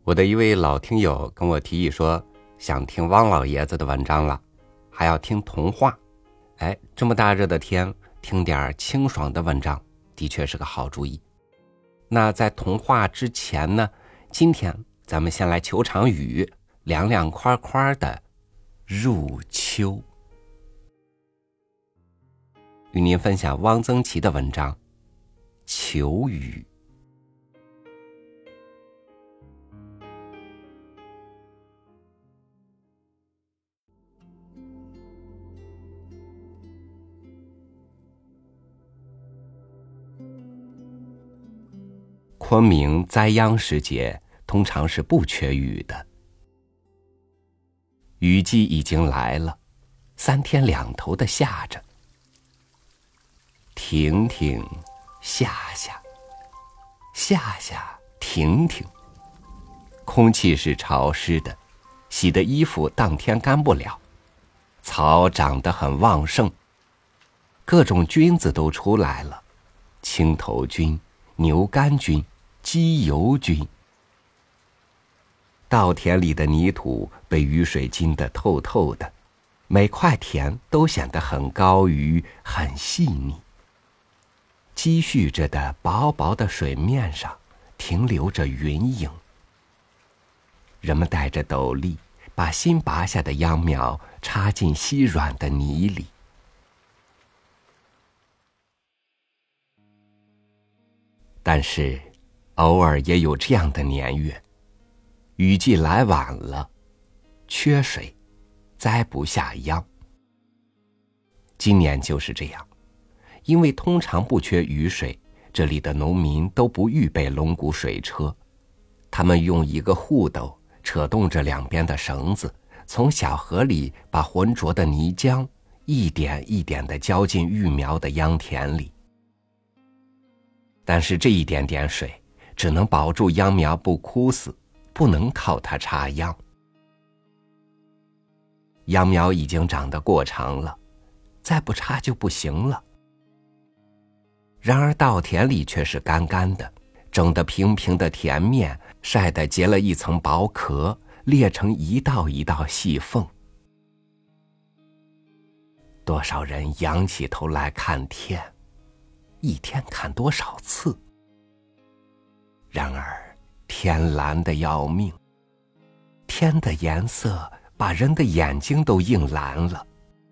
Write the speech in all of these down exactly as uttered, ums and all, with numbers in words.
我的一位老听友跟我提议说，想听汪老爷子的文章了，还要听童话。哎，这么大热的天，听点清爽的文章，的确是个好主意。那在童话之前呢，今天咱们先来求场雨，凉凉快快的入秋。与您分享汪曾祺的文章《求雨》。昆明栽秧时节通常是不缺雨的，雨季已经来了，三天两头的下着，停停下下，下下停停，空气是潮湿的，洗的衣服当天干不了，草长得很旺盛，各种菌子都出来了，青头菌、牛肝菌、鸡油菌。稻田里的泥土被雨水浸得透透的，每块田都显得很高于很细腻。积蓄着的薄薄的水面上停留着云影。人们戴着斗笠，把新拔下的秧苗插进稀软的泥里。但是偶尔也有这样的年月，雨季来晚了，缺水，栽不下秧。今年就是这样，因为通常不缺雨水，这里的农民都不预备龙骨水车，他们用一个护斗扯动着两边的绳子，从小河里把浑浊的泥浆一点一点地浇进育苗的秧田里。但是这一点点水只能保住秧苗不枯死，不能靠它插秧。秧苗已经长得过长了，再不插就不行了。然而稻田里却是干干的，整得平平的田面晒得结了一层薄壳，裂成一道一道细缝。多少人仰起头来看天，一天看多少次。然而天蓝得要命，天的颜色把人的眼睛都映蓝了。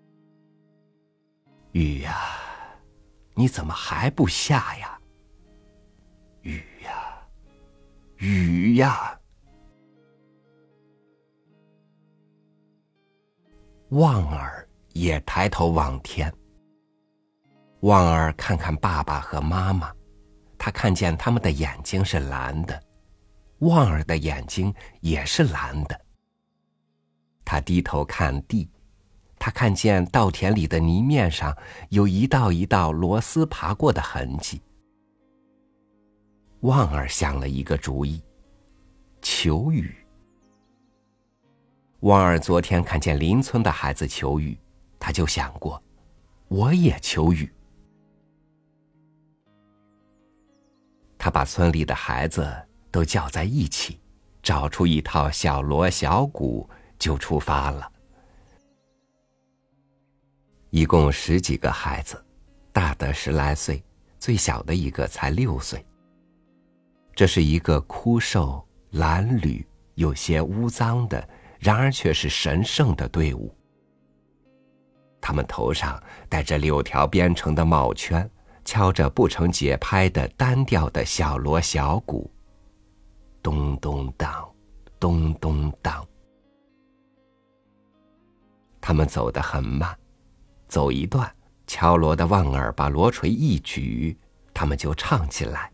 雨呀，你怎么还不下呀？雨呀，雨呀！望儿也抬头望天。望儿看看爸爸和妈妈，他看见他们的眼睛是蓝的，望儿的眼睛也是蓝的。他低头看地，他看见稻田里的泥面上有一道一道螺丝爬过的痕迹。望儿想了一个主意，求雨。望儿昨天看见邻村的孩子求雨，他就想过，我也求雨。他把村里的孩子都叫在一起，找出一套小锣小鼓，就出发了。一共十几个孩子，大的十来岁，最小的一个才六岁。这是一个枯瘦、褴褛、有些污脏的，然而却是神圣的队伍。他们头上戴着柳条编成的帽圈，敲着不成节拍的单调的小锣小鼓，咚咚当，咚咚当。他们走得很慢，走一段，敲锣的望儿把锣锤一举，他们就唱起来。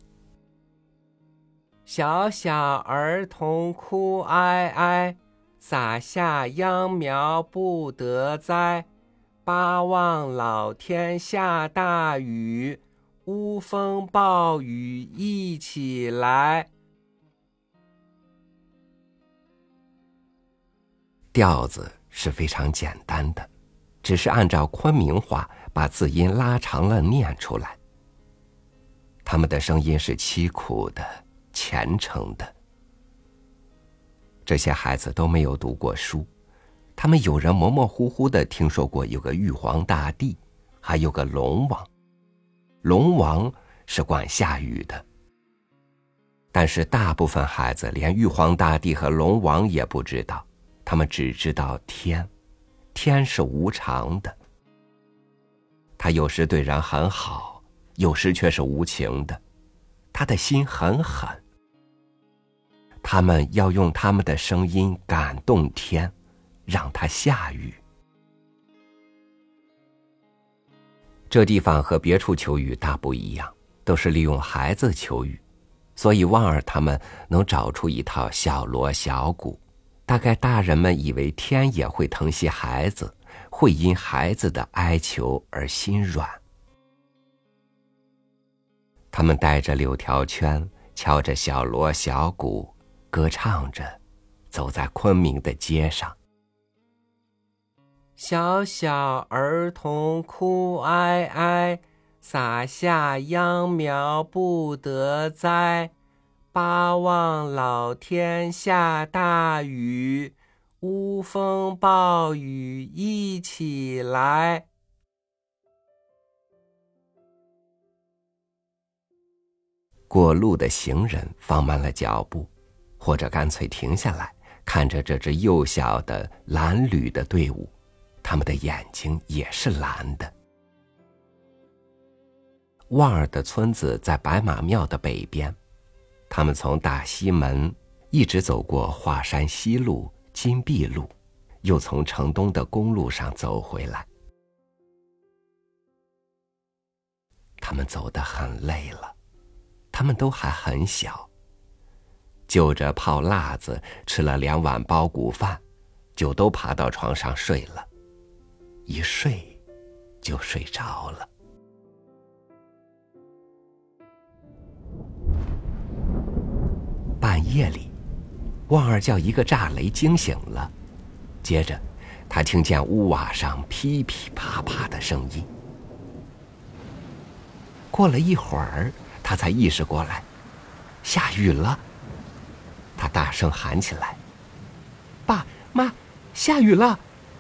小小儿童哭哀哀，撒下秧苗不得栽，巴望老天下大雨，乌风暴雨一起来。调子是非常简单的，只是按照昆明话把字音拉长了念出来。他们的声音是凄苦的、虔诚的。 这些孩子都没有读过书，他们有人模模糊糊地听说过有个玉皇大帝，还有个龙王。龙王是管下雨的。但是大部分孩子连玉皇大帝和龙王也不知道，他们只知道天，天是无常的。他有时对人很好，有时却是无情的，他的心很狠。他们要用他们的声音感动天，让它下雨。这地方和别处求雨大不一样，都是利用孩子求雨，所以旺儿他们能找出一套小锣小鼓。大概大人们以为天也会疼惜孩子，会因孩子的哀求而心软。他们带着柳条圈，敲着小锣小鼓，歌唱着，走在昆明的街上。小小儿童哭哀哀，撒下秧苗不得栽。巴望老天下大雨，乌风暴雨一起来。过路的行人放慢了脚步，或者干脆停下来，看着这支幼小的蓝缕的队伍，他们的眼睛也是蓝的。旺儿的村子在白马庙的北边，他们从大西门一直走过华山西路、金碧路，又从城东的公路上走回来。他们走得很累了，他们都还很小，就着泡辣子吃了两碗包谷饭，就都爬到床上睡了，一睡就睡着了。半夜里，旺儿叫一个炸雷惊醒了，接着他听见屋瓦上噼噼啪啪的声音。过了一会儿，他才意识过来，下雨了。他大声喊起来：“爸妈，下雨了！”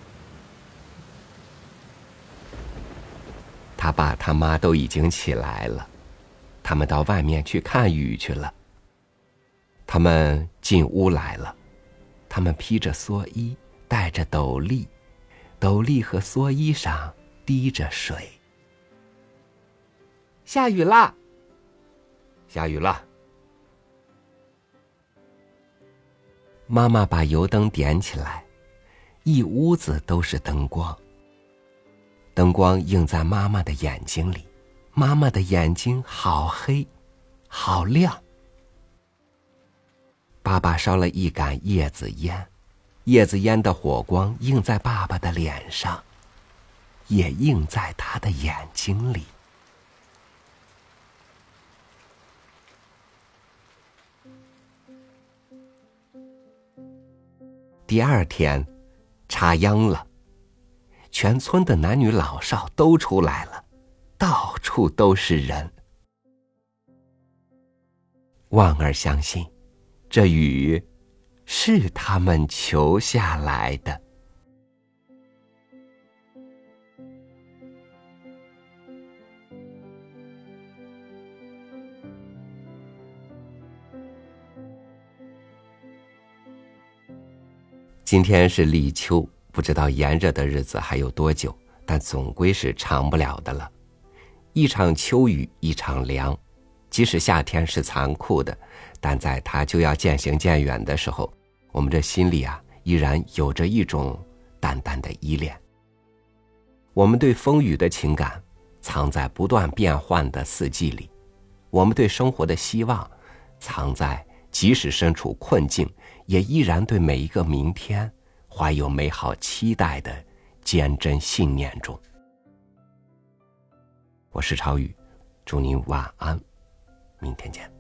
他爸他妈都已经起来了，他们到外面去看雨去了。他们进屋来了，他们披着蓑衣，戴着斗笠，斗笠和蓑衣上滴着水。下雨了，下雨了。妈妈把油灯点起来，一屋子都是灯光。灯光映在妈妈的眼睛里，妈妈的眼睛好黑，好亮。爸爸烧了一杆叶子烟，叶子烟的火光映在爸爸的脸上，也映在他的眼睛里。第二天，插秧了，全村的男女老少都出来了，到处都是人。旺儿相信，这雨是他们求下来的。今天是立秋，不知道炎热的日子还有多久，但总归是长不了的了。一场秋雨一场凉，即使夏天是残酷的，但在它就要渐行渐远的时候，我们这心里啊，依然有着一种淡淡的依恋。我们对风雨的情感藏在不断变换的四季里，我们对生活的希望藏在即使身处困境，也依然对每一个明天怀有美好期待的坚贞信念中。我是超宇，祝您晚安，明天见。